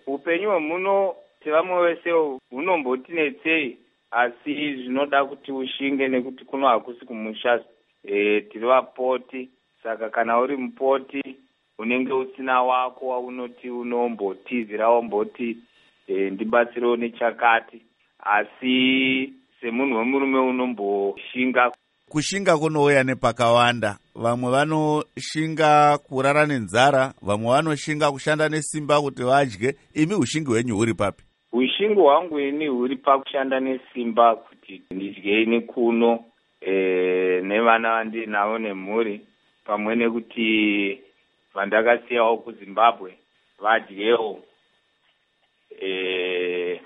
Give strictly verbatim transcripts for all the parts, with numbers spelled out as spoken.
upenyu hwemuno sevamwe vese hunombotinetsei, asi zvinoda kuti ushinge nekuti kuno hakusi kumusha. E, tiri vapoti, saka kana uri mupoti unenge usina wako waunoti unombotizira womboti e, ndibatsirewo nechakati, asi semunhu wemurume unomboshinga. Kushinga kunouya nepakawanda. Vamwe vanoshinga kurara nenzara, vamwe vanoshinga kushanda nesimba kuti vadye. Imi ushingi hwenyu huri papi? Ushingi hwangu ini huri pakushanda nesimba kuti ndidye ini kuno e, nevana vandinavo nemhuri, pamwe nekuti vandakasiyawo kuZimbabwe vadyewo. E,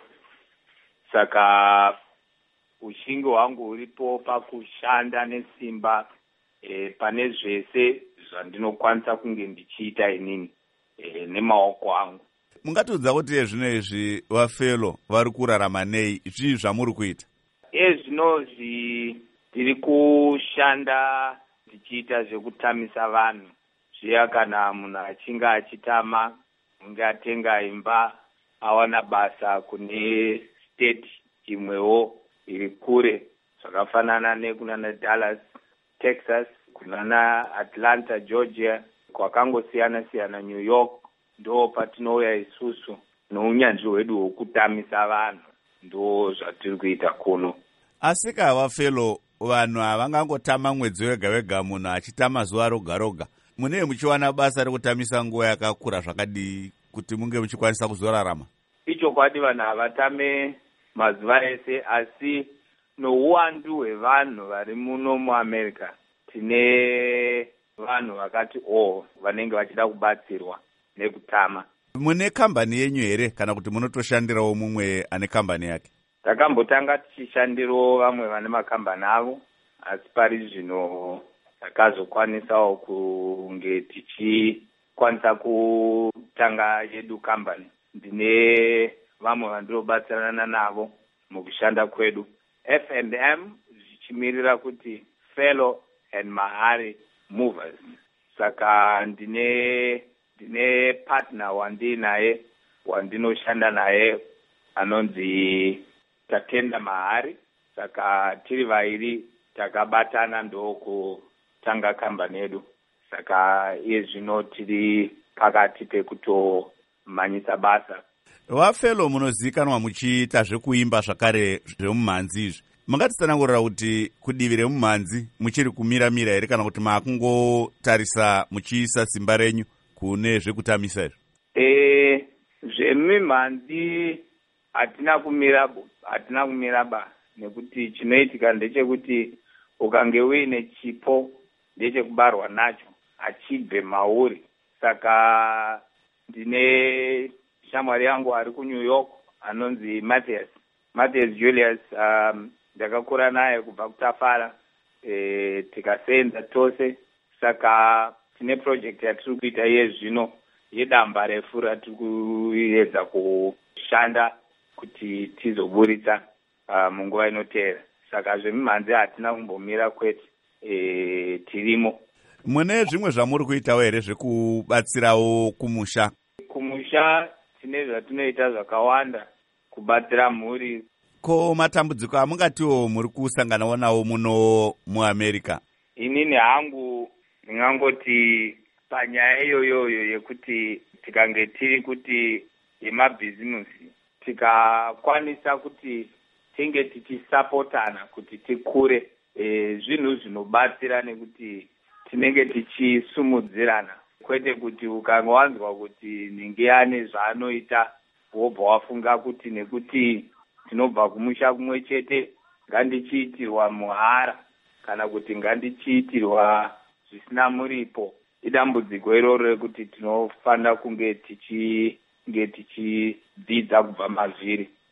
saka ushingi hwangu huripo pakushanda nesimba e, pane zvese zvandinokwanisa kunge ndichiita inini e, nemaoko angu. Mungatiudza kuti zvino izvi vaFelo vari kurarama nei? Zvii zvamuri kuita? Ezvino tiri kushanda tichiita zvekutamisa vanhu. Zviya kana munhu achinge achitama, unge atenga imba, awana basa kune state imwewo iri kure, zvakafanana nekunana Dallas, Texas, kunana Atlanta, Georgia, kwakangosiyana siyana, New York, ndo patinouya isusu nounyanzvi hwedu hwokutamisa vanhu, ndo zvatiri kuita kuno. Asi vaFelo, vanhu havangangotama mwedzi wega wega, munhu achitama zuva roga roga. Munee muchiwana basa rekutamisa nguva yakakura zvakadii kuti munge muchikwanisa kuzorarama? Ichokwadi, vanhu havatame mazuva ese, asi nouwandu hwevanhu vari muno muAmerica tine vanhu vakati oh vanenge vachida kubatsirwa nekutama. Mune kambani yenyu here kana kuti munotoshandirawo mumwe ane kambani yake? Takambotanga tichishandirawo vamwe vane makambani avo, asi pari zvino takazokwanisawo kunge tichikwanisa kutanga yedu kambani. Ndine vamwe vandinobatsirana navo mukushanda kwedu, F and M, zvichimirira kuti Felo and Mahari Movers. Saka ndine ndine partner wandinaye wandinoshanda naye anonzi Tatenda Mahari. Saka tiri vairi takabatana ndokutanga kambani yedu. Saka iye zvino tiri pakati pekutomhanyisa basa. VaFelo munozikanwa muchiita zvekuimba zvakare zvemumhanzi izvi. Mungatitsanangurira kuti kudivi remumhanzi muchiri kumira-mira here kana kuti maakungotarisa muchiisa simba renyu kune zvekutamisa izvi? E, zvemimhanzi hatina kumira hatina kumira ba, nekuti chinoitika ndechekuti ukange uine chipo ndechekubarwa nacho, hachibve mauri. Saka ndine shamwari yangu ari kuNew York anonzi Matthias Matthias Julius, um, ndakakura naye kubva kutafara, e, tikasenza tose. Saka tine project yatiri kuita iye zvino yedamba refu ratiri kuedza kushanda kuti tizoburitsa uh, munguva inotevera. Saka zvemimhanzi hatina kumbomira kwete, e, tirimo. Mune zvimwe zvamuri kuitawo here zvekubatsirawo kumusha? Kumusha tine zvatinoita zvakawanda kubatsira mhuri. Ko matambudziko amungatiwo muri kusanganawo nawo muno muAmerica? Inini hangu ndingangoti panyaya iyoyoyo yekuti tikange tiri kuti yemabhizimusi, tikakwanisa kuti tinge tichisapotana kuti tikure, e, zvinhu zvinobatsira nekuti tinenge tichisumudzirana, kwete kuti ukanga wanzwa kuti ninge ane zvaanoita wobva wafunga kuti nekuti tinobva kumusha kumwe chete ngandichiitirwa muhara kana kuti ngandichiitirwa zvisina muripo. Idambudziko iroro rekuti tinofanira kunge tichinge tichidzidza kubva mazviri.